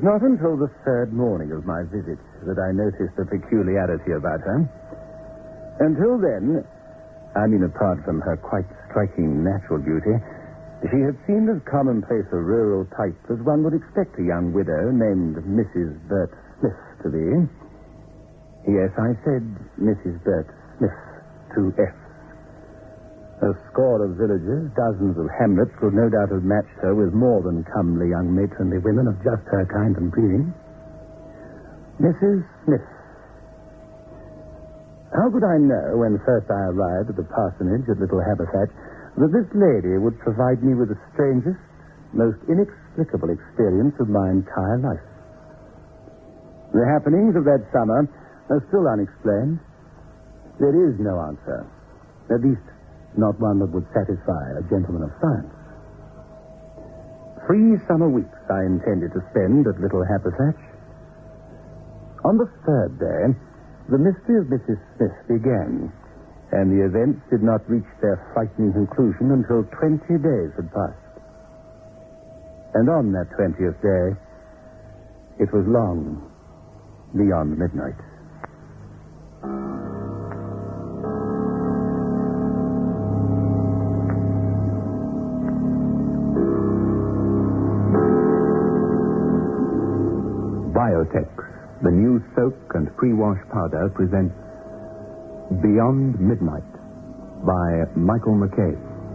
not until the third morning of my visit that I noticed a peculiarity about her. Until then, I mean apart from her quite striking natural beauty, she had seemed as commonplace a rural type as one would expect a young widow named Mrs. Bert Smith to be. Yes, I said Mrs. Bert Smith, 2 F's. A score of villagers, dozens of hamlets could no doubt have matched her with more than comely young matronly women of just her kind and breeding. Mrs. Smith. How could I know, when first I arrived at the parsonage at Little Haberfatch, that this lady would provide me with the strangest, most inexplicable experience of my entire life? The happenings of that summer are still unexplained. There is no answer, at least not one that would satisfy a gentleman of science. 3 summer weeks I intended to spend at Little Haberfatch. On the 3rd day, the mystery of Mrs. Smith began, and the events did not reach their frightening conclusion until 20 days had passed. And on that 20th day, it was long beyond midnight. Biotex, the new soak and pre-wash powder, presents Beyond Midnight by Michael McCabe.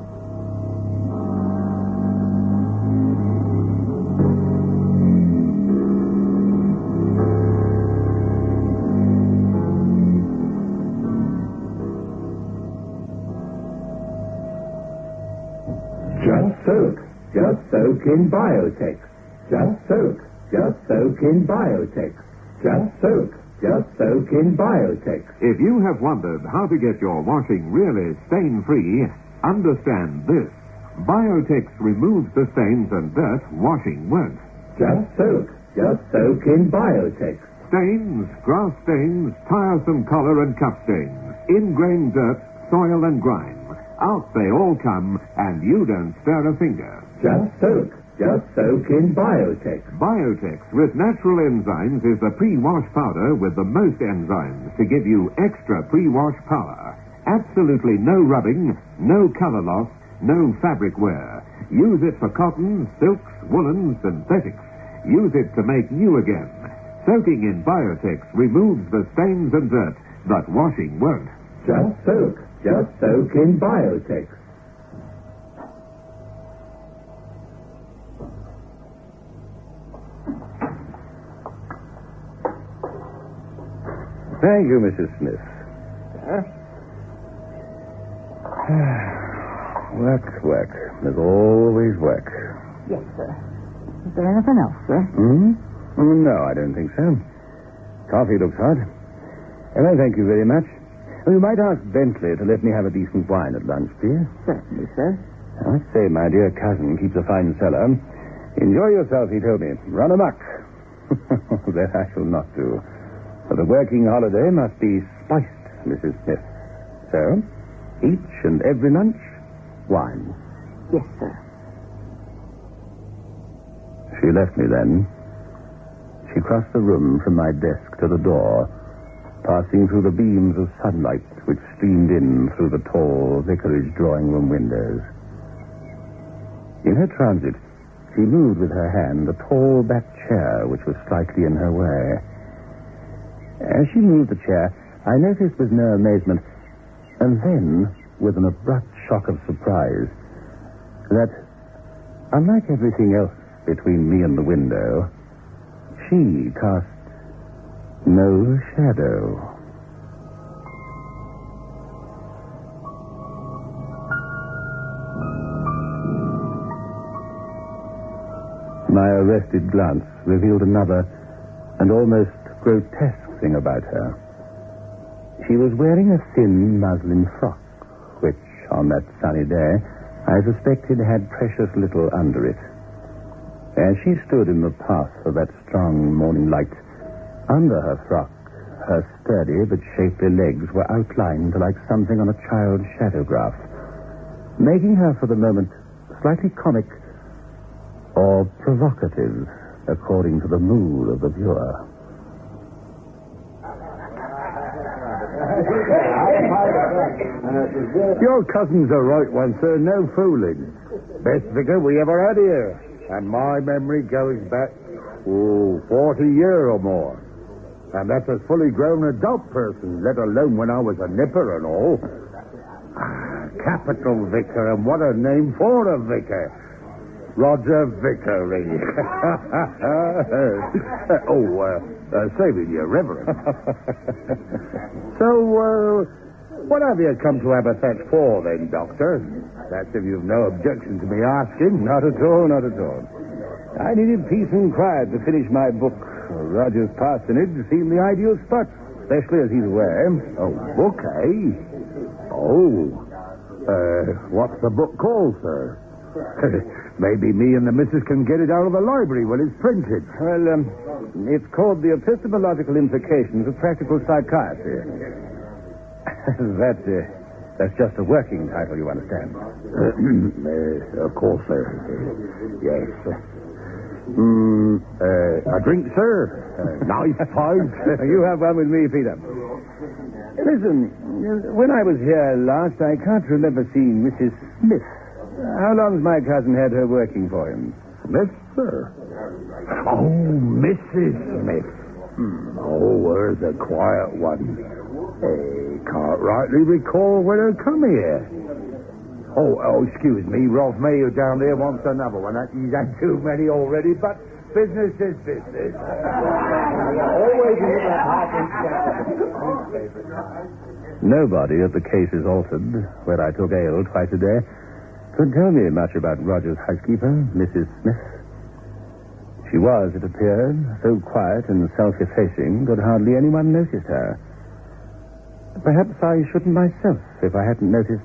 Just soak in Biotex. Just soak in Biotex. Just soak in Biotex. If you have wondered how to get your washing really stain-free, understand this. Biotex removes the stains and dirt washing won't. Just soak in Biotex. Stains, grass stains, tiresome collar and cup stains, ingrained dirt, soil and grime. Out they all come, and you don't stir a finger. Just soak in Biotex. Biotex with natural enzymes is the pre-wash powder with the most enzymes to give you extra pre-wash power. Absolutely no rubbing, no color loss, no fabric wear. Use it for cotton, silks, woolens, synthetics. Use it to make new again. Soaking in Biotex removes the stains and dirt, but washing won't. Just soak in Biotex. Thank you, Mrs. Smith. Work. There's always work. Yes, sir. Is there anything else, sir? No, I don't think so. Coffee looks hot. And I thank you very much. You might ask Bentley to let me have a decent wine at lunch, please. Certainly, sir. I say, my dear cousin keeps a fine cellar. Enjoy yourself, he told me. Run amok. That I shall not do. For the working holiday must be spiced, Mrs. Smith. So, each and every lunch, wine. Yes, sir. She left me then. She crossed the room from my desk to the door, passing through the beams of sunlight which streamed in through the tall vicarage drawing-room windows. In her transit, she moved with her hand a tall back chair which was slightly in her way. As she moved the chair, I noticed with no amazement, and then with an abrupt shock of surprise, that, unlike everything else between me and the window, she cast no shadow. My arrested glance revealed another and almost grotesque thing about her. She was wearing a thin muslin frock, which, on that sunny day, I suspected had precious little under it. As she stood in the path of that strong morning light, under her frock, her sturdy but shapely legs were outlined like something on a child's shadowgraph, making her for the moment slightly comic or provocative, according to the mood of the viewer. Your cousins are right one, sir. No fooling. Best vicar we ever had here. And my memory goes back, 40 years or more. And that's a fully grown adult person, let alone when I was a nipper and all. Capital vicar, and what a name for a vicar. Roger Vickery. Saving you, Reverend. So, what have you come to Aberthatch for, then, Doctor? That's if you've no objection to me asking. Not at all, not at all. I needed peace and quiet to finish my book. Roger's parsonage seemed the ideal spot, especially as he's away. Oh, book, eh? What's the book called, sir? Maybe me and the missus can get it out of the library when it's printed. Well, it's called The Epistemological Implications of Practical Psychiatry. That's just a working title, you understand. Of course, sir. Yes. A drink, sir? Nice pint. You have one with me, Peter. Listen, when I was here last, I can't remember seeing Mrs. Smith. How long's my cousin had her working for him? Smith, sir? Oh, Mrs. Smith. Where's a quiet one? Can't rightly recall when her come here. Oh, excuse me, Rolf Mayo down there wants another one. He's had too many already, but business is business. Always in Nobody at the Case is Altered, where I took ale twice a day, could tell me much about Roger's housekeeper, Mrs. Smith. She was, it appeared, so quiet and self-effacing that hardly anyone noticed her. Perhaps I shouldn't myself if I hadn't noticed.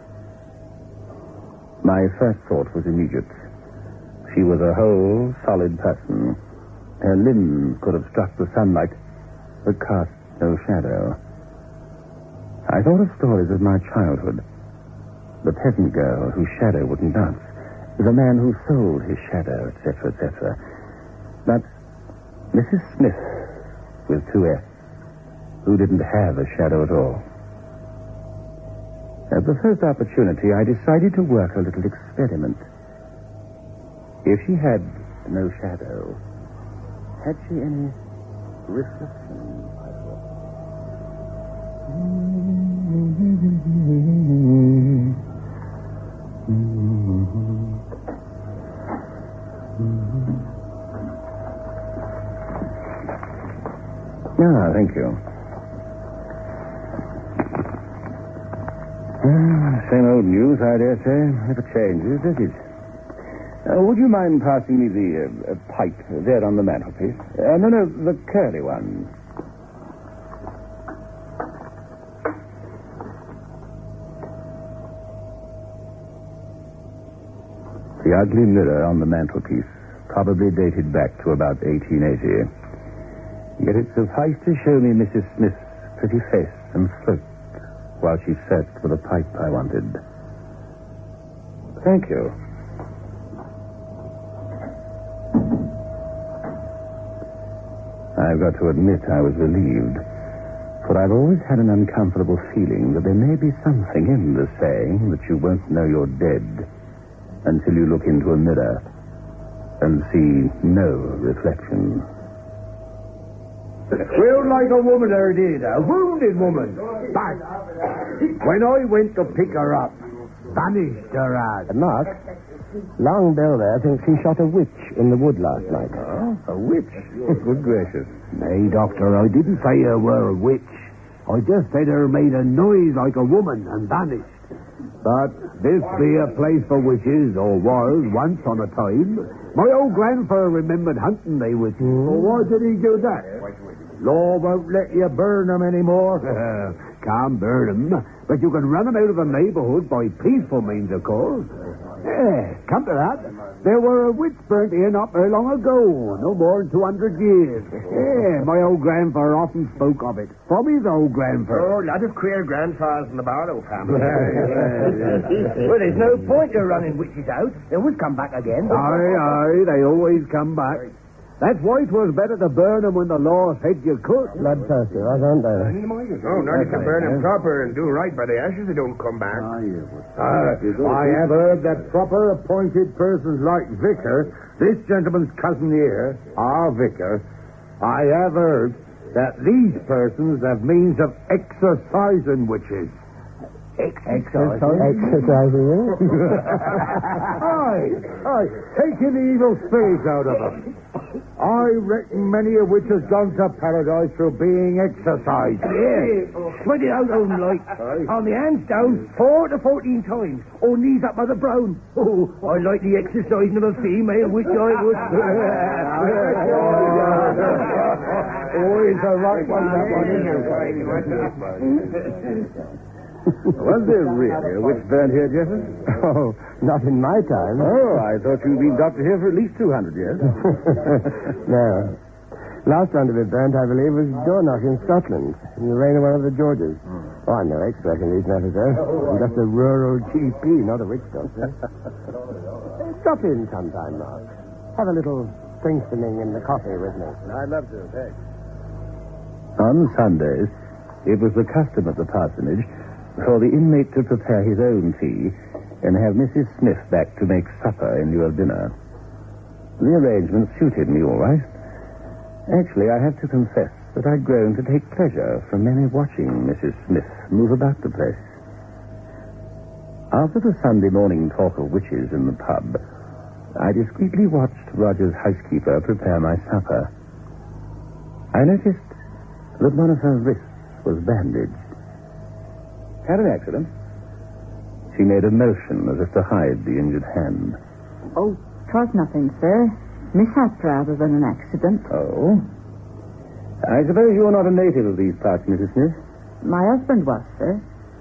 My first thought was immediate. She was a whole, solid person. Her limbs could have struck the sunlight, but cast no shadow. I thought of stories of my childhood. The peasant girl whose shadow wouldn't dance. The man who sold his shadow, etc., etc. But Mrs. Smith, with 2 F's, who didn't have a shadow at all. At the first opportunity, I decided to work a little experiment. If she had no shadow, had she any reflection? Thank you. Same old news, I dare say. Never changes, does it? Would you mind passing me the pipe there on the mantelpiece? No, the curly one. The ugly mirror on the mantelpiece probably dated back to about 1880. Yet it sufficed to show me Mrs. Smith's pretty face and throat while she searched for the pipe I wanted. Thank you. I've got to admit I was relieved, for I've always had an uncomfortable feeling that there may be something in the saying that you won't know you're dead until you look into a mirror and see no reflection. Well, like a woman her did, a wounded woman. Bang. When I went to pick her up, vanished her ass. Mark, Long Bill there thinks he shot a witch in the wood last night. Oh, a witch? Good gracious. Nay, Doctor, I didn't say her were a witch. I just said her made a noise like a woman and vanished. But this be a place for witches, or was once on a time. My old grandfather remembered hunting they witches. Well, why did he do that? Law won't let you burn them anymore. Can't burn them, but you can run them out of the neighborhood by peaceful means, of course. Come to that. There were a witch burnt in up there long ago, no more than 200 years. My old grandfather often spoke of it. From his old grandfather. Oh, a lot of queer grandfathers in the Barlow family. Well, there's no point in running witches out. They always come back again. Aye, they always come back. That's why it was better to burn them when the law said you could. Bloodthirsty, wasn't they? Oh, now you can burn them proper and do right by the ashes. They don't come back. I have heard that proper appointed persons like Vicar, this gentleman's cousin here, our Vicar, I have heard that these persons have means of exorcising witches. Exercising, Aye, taking the evil spirits out of them. I reckon many a witch has gone to paradise through being exorcised. Yeah, spread it out on like on the hands down 4 to 14 times. Or knees up by the brown. Oh, I like the exercising of a female witch, I would. He's a right one, that one, Was there really a witch burnt here, Jeffers? Oh, not in my time. Oh, I thought you'd been doctor here for at least 200 years. No. Last one to be burnt, I believe, was Dornoch in Scotland, in the reign of one of the Georges. Oh, I'm no expert in these matters, though. I'm just a rural GP, not a witch doctor. Drop in sometime, Mark. Have a little strengthening in the coffee with me. I'd love to, thanks. On Sundays, it was the custom at the parsonage for the inmate to prepare his own tea and have Mrs. Smith back to make supper in lieu of dinner. The arrangement suited me all right. Actually, I have to confess that I'd grown to take pleasure from merely watching Mrs. Smith move about the place. After the Sunday morning talk of witches in the pub, I discreetly watched Roger's housekeeper prepare my supper. I noticed that one of her wrists was bandaged. Had an accident? She made a motion as if to hide the injured hand. Oh, 'twas nothing, sir. Mishap rather than an accident. Oh? I suppose you're not a native of these parts, Mrs. Smith? My husband was, sir.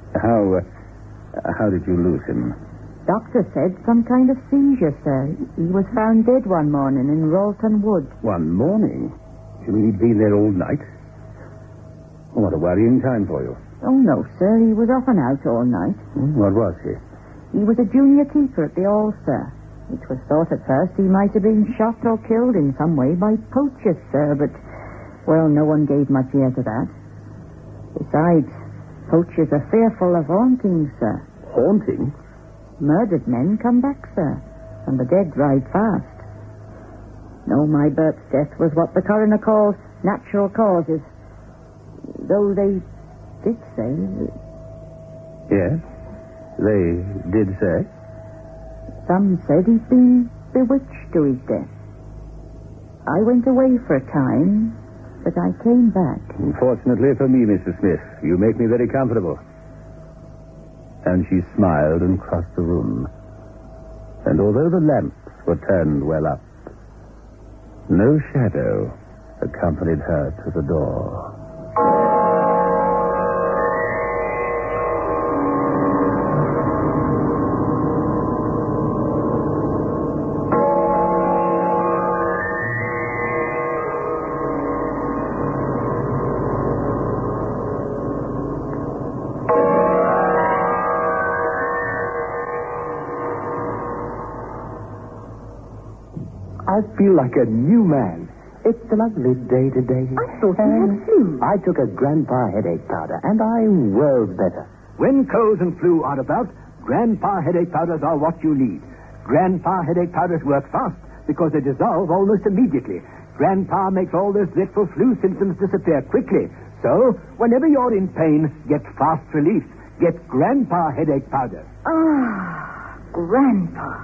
How did you lose him? Doctor said some kind of seizure, sir. He was found dead one morning in Ralton Wood. One morning? You mean he'd been there all night? What a worrying time for you. Oh, no, sir. He was off and out all night. What was he? He was a junior keeper at the Hall, sir. It was thought at first he might have been shot or killed in some way by poachers, sir, but, well, no one gave much ear to that. Besides, poachers are fearful of haunting, sir. Haunting? Murdered men come back, sir, and the dead ride fast. No, my Bert's death was what the coroner calls natural causes. Though they did say... Yes, they did say. Some said he'd been bewitched to his death. I went away for a time, but I came back. Fortunately for me, Mr. Smith, you make me very comfortable. And she smiled and crossed the room. And although the lamps were turned well up, no shadow accompanied her to the door. I feel like a new man. It's a lovely day today. I thought you had flu. I took a Grandpa headache powder, and I'm well better. When colds and flu are about, Grandpa headache powders are what you need. Grandpa headache powders work fast because they dissolve almost immediately. Grandpa makes all those dreadful flu symptoms disappear quickly. So, whenever you're in pain, get fast relief. Get Grandpa headache powder. Ah, Grandpa.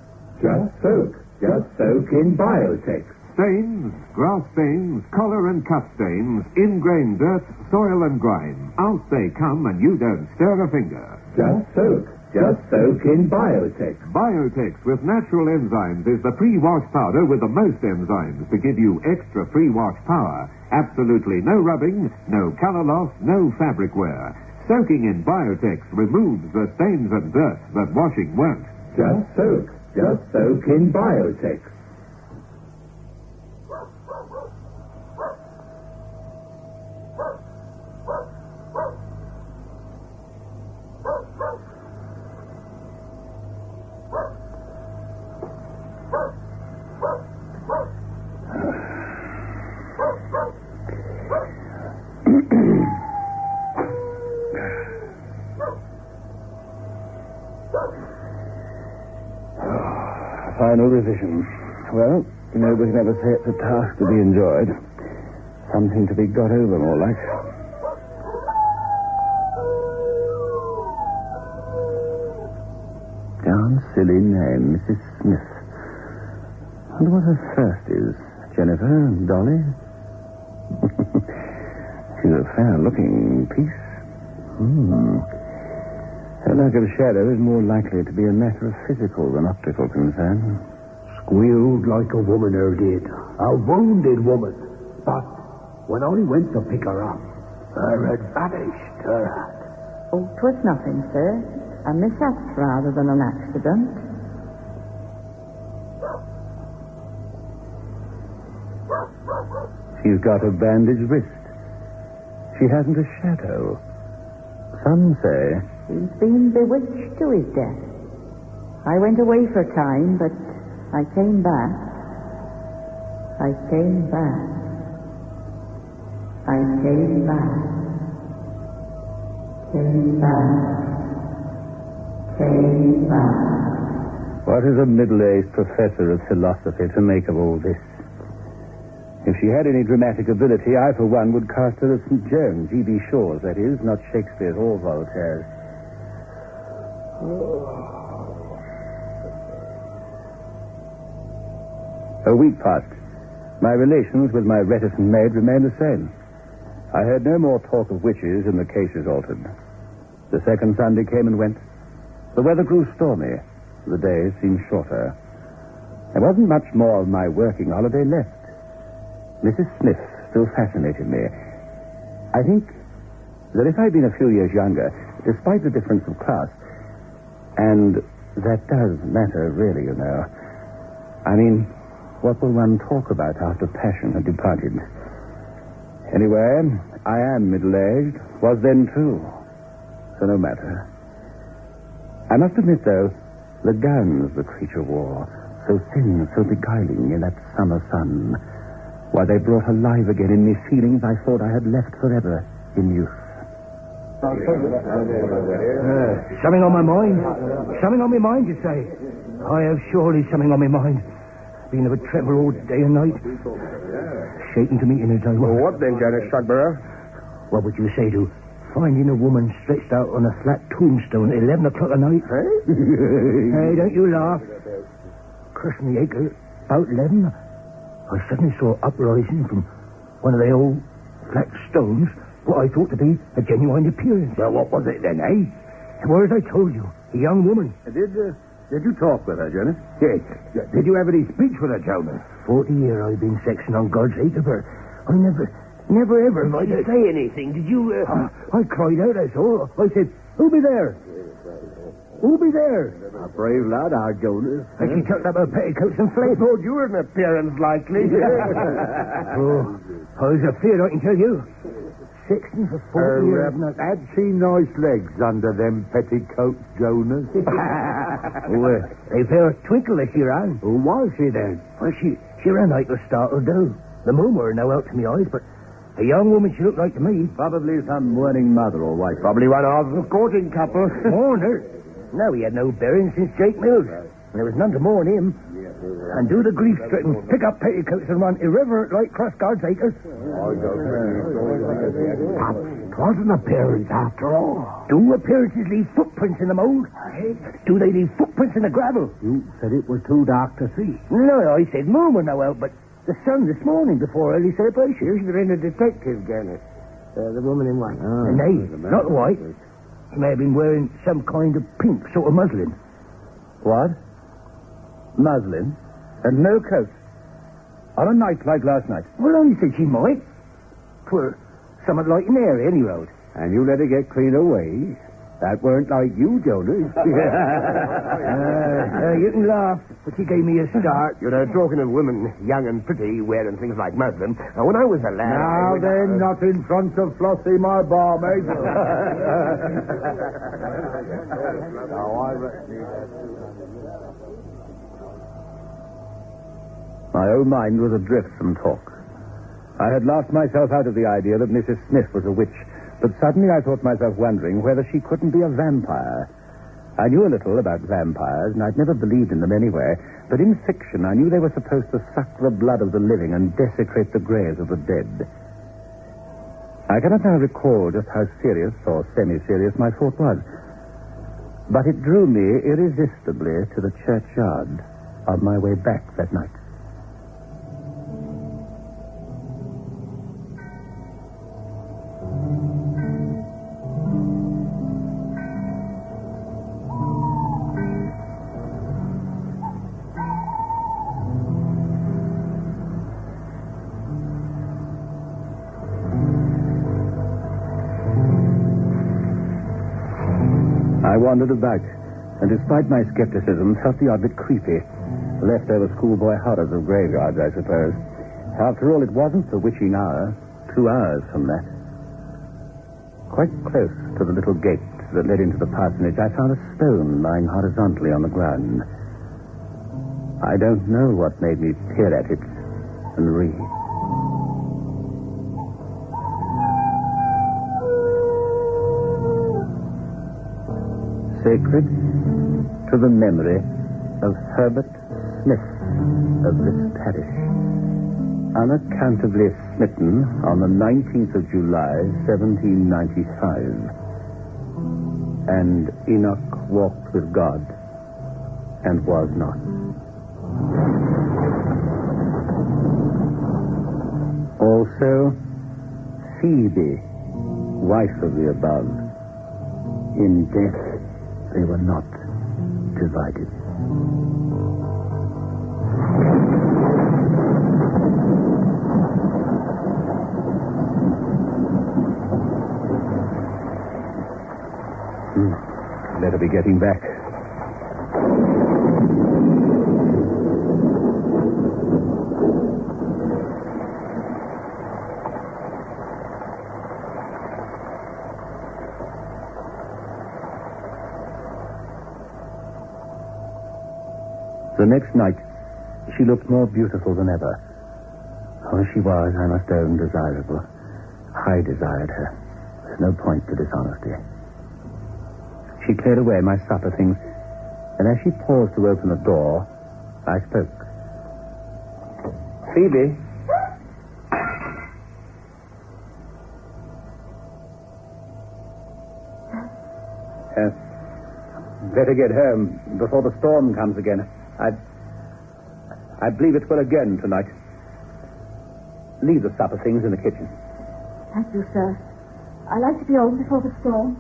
Just soak in Biotex. Stains, grass stains, collar and cut stains, ingrain dirt, soil and grime. Out they come and you don't stir a finger. Just soak in Biotex. Biotex with natural enzymes is the pre-wash powder with the most enzymes to give you extra pre-wash power. Absolutely no rubbing, no color loss, no fabric wear. Soaking in Biotex removes the stains and dirt that washing won't. Just soak in Biotex. final revision. Well, nobody can ever say it's a task to be enjoyed. Something to be got over, more like. Darn silly name, Mrs. Smith. I wonder what her first is. Jennifer? Dolly? She's a fair-looking piece. Her lack of shadow is more likely to be a matter of physical than optical concern. Squealed like a woman her did. A wounded woman. But when I went to pick her up, her had vanished, her hat. Oh, 'twas nothing, sir. A mishap rather than an accident. She's got a bandaged wrist. She hasn't a shadow. Some say... He's been bewitched to his death. I went away for a time, but I came back. I came back. I came back. Came back. Came back. What is a middle-aged professor of philosophy to make of all this? If she had any dramatic ability, I, for one, would cast her as St. Joan, G.B. Shaw's, that is, not Shakespeare's or Voltaire's. A week passed. My relations with my reticent maid remained the same. I heard no more talk of witches, and the case is altered. The second Sunday came and went. The weather grew stormy. The days seemed shorter. There wasn't much more of my working holiday left. Mrs. Smith still fascinated me. I think that if I'd been a few years younger, despite the difference of class, and that does matter really, you know. I mean, what will one talk about after passion had departed? Anyway, I am middle-aged, was then too. So no matter. I must admit, though, the gowns the creature wore, so thin, so beguiling in that summer sun, why, they brought alive again in me feelings I thought I had left forever in youth. Something on my mind? Something on my mind, you say? I have surely something on my mind. Been of a tremor all day and night. Shaking to meet in as I was. Well, what then, Jonas Sudborough? What would you say to finding a woman stretched out on a flat tombstone at 11 o'clock at night? Hey? Hey, don't you laugh. Crossing the acre, about 11, I suddenly saw uprising from one of the old flat stones what I thought to be a genuine appearance. Well, what was it then, eh? It was, as I told you, a young woman. Did you talk with her, Jonas? Yes. Did you have any speech with her, Jonas? 40 years I've been sexing on God's acre, but I never ever... Did you say anything? Did you... I cried out, that's all. I said, who be there? Who be there? A brave lad, our Jonas. And she tucked up her petticoats and fled. Thought you were an appearance likely. Oh, I was afeard, I can tell you. Sexing for 40 years. Had she nice legs under them petticoats, Jonas? Well, they fair twinkle as she ran. Who was she then? Well, she ran like a startled doe. The moon were now out to my eyes, but a young woman she looked like to me. Probably some mourning mother or wife. Probably one of the courting couple. Mourn her? No, he had no bearing since Jake Mills. And there was none to mourn him. And do the grief-stricken pick up petticoats and run irreverent like cross God's acres. It was an appearance after all. Do appearances leave footprints in the mold? Do they leave footprints in the gravel? You said it was too dark to see. No, I said moon were no out, but the sun this morning before early celebration. You're in a detective, Jonas. The woman in white. Nay, not white. She may have been wearing some kind of pink sort of muslin. What? Muslin? And no coat? On a night like last night? Well, I said she might. 'Twere somewhat like an air, any road. And you let her get clean away. That weren't like you, Jonas. You can laugh, but she gave me a start. You know, talking of women, young and pretty, wearing things like muslin. Now, when I was a lad... Now then, not in front of Flossie, my barmaid. My own mind was adrift from talk. I had laughed myself out of the idea that Mrs. Smith was a witch, but suddenly I thought myself wondering whether she couldn't be a vampire. I knew a little about vampires, and I'd never believed in them anyway. But in fiction, I knew they were supposed to suck the blood of the living and desecrate the graves of the dead. I cannot now recall just how serious or semi-serious my thought was. But it drew me irresistibly to the churchyard on my way back that night. I wandered about, and despite my skepticism, felt the odd bit creepy. Leftover schoolboy horrors of graveyards, I suppose. After all, it wasn't the witching hour. 2 hours from that. Quite close to the little gate that led into the parsonage, I found a stone lying horizontally on the ground. I don't know what made me peer at it and read. Sacred to the memory of Herbert Smith of this parish, unaccountably smitten on the 19th of July, 1795. And Enoch walked with God and was not. Also, Phoebe, wife of the above, in death they were not divided. Better be getting back. The next night, she looked more beautiful than ever. Oh, she was, I must own, desirable. I desired her. There's no point to dishonesty. She cleared away my supper things, and as she paused to open the door, I spoke. Phoebe? Better get home before the storm comes again. I believe it will again tonight. Leave the supper things in the kitchen. Thank you, sir. I like to be home before the storm.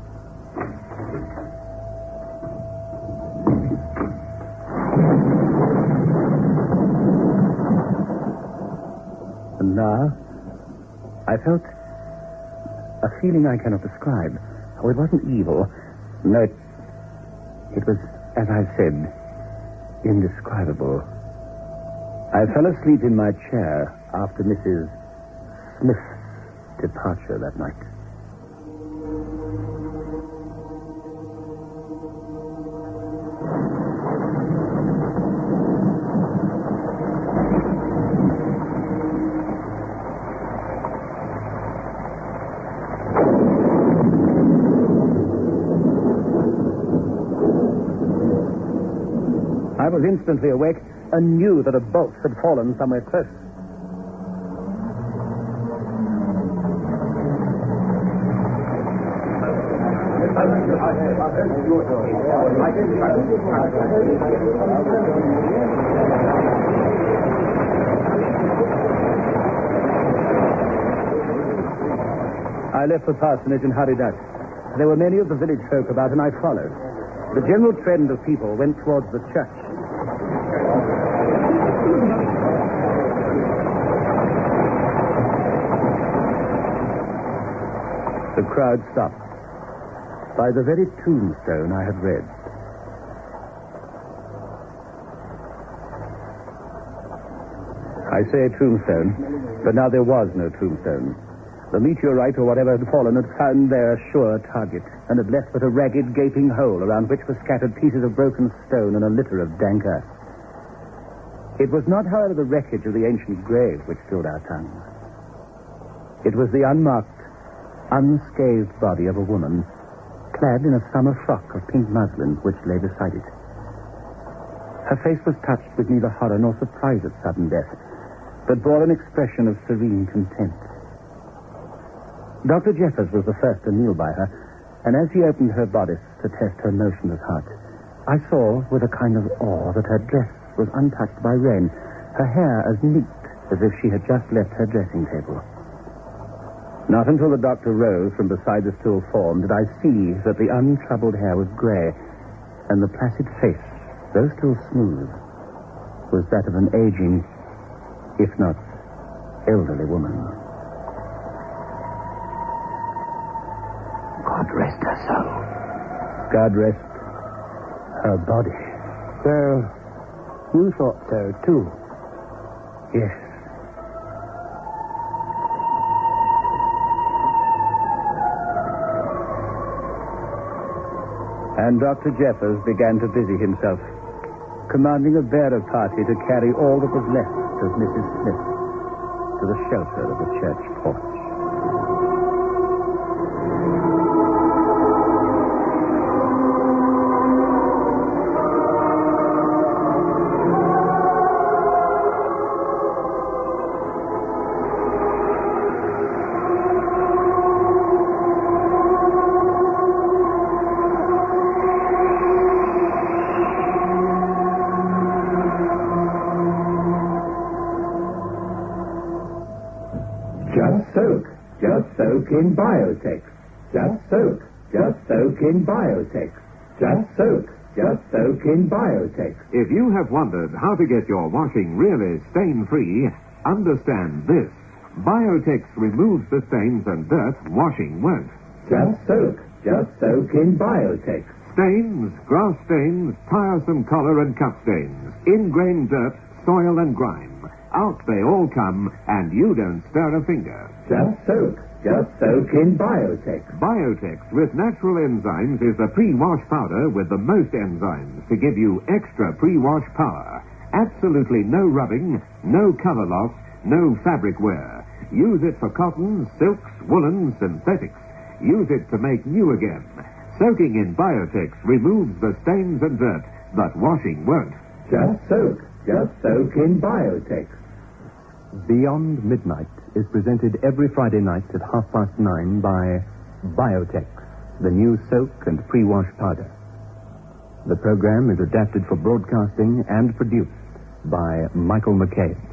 And now, I felt a feeling I cannot describe. Oh, it wasn't evil. No, it was, as I said, indescribable. I fell asleep in my chair after Mrs. Smith's departure that night. I was instantly awake and knew that a bolt had fallen somewhere close. I left the parsonage and hurried out. There were many of the village folk about, and I followed. The general trend of people went towards the church. The crowd stopped by the very tombstone I had read. I say tombstone, but now there was no tombstone. The meteorite or whatever had fallen had found their sure target and had left but a ragged, gaping hole around which were scattered pieces of broken stone and a litter of dank earth. It was not, however, the wreckage of the ancient grave which filled our tongues. It was the unmarked, unscathed body of a woman clad in a summer frock of pink muslin which lay beside it. Her face was touched with neither horror nor surprise at sudden death, but bore an expression of serene content. Dr. Jeffers was the first to kneel by her, and as he opened her bodice to test her motionless heart, I saw with a kind of awe that her dress was untouched by rain, her hair as neat as if she had just left her dressing table. Not until the doctor rose from beside the stool form did I see that the untroubled hair was grey, and the placid face, though still smooth, was that of an aging, if not elderly woman. God rest her soul. God rest her body. So, you thought so, too? Yes. And Dr. Jeffers began to busy himself, commanding a bearer party to carry all that was left of Mrs. Smith to the shelter of the church porch. Just soak in Biotex. Just soak in Biotex. Just soak in Biotex. If you have wondered how to get your washing really stain-free, understand this. Biotex removes the stains and dirt washing won't. Just soak in Biotex. Stains, grass stains, tiresome collar and cup stains, ingrained dirt, soil and grime. Out they all come, and you don't stir a finger. Just soak in Biotex. Biotex with natural enzymes is the pre-wash powder with the most enzymes to give you extra pre-wash power. Absolutely no rubbing, no color loss, no fabric wear. Use it for cottons, silks, woolens, synthetics. Use it to make new again. Soaking in Biotex removes the stains and dirt, but washing won't. Just soak in Biotex. Beyond Midnight is presented every Friday night at 9:30 by Biotex, the new soak and pre-wash powder. The program is adapted for broadcasting and produced by Michael McCabe.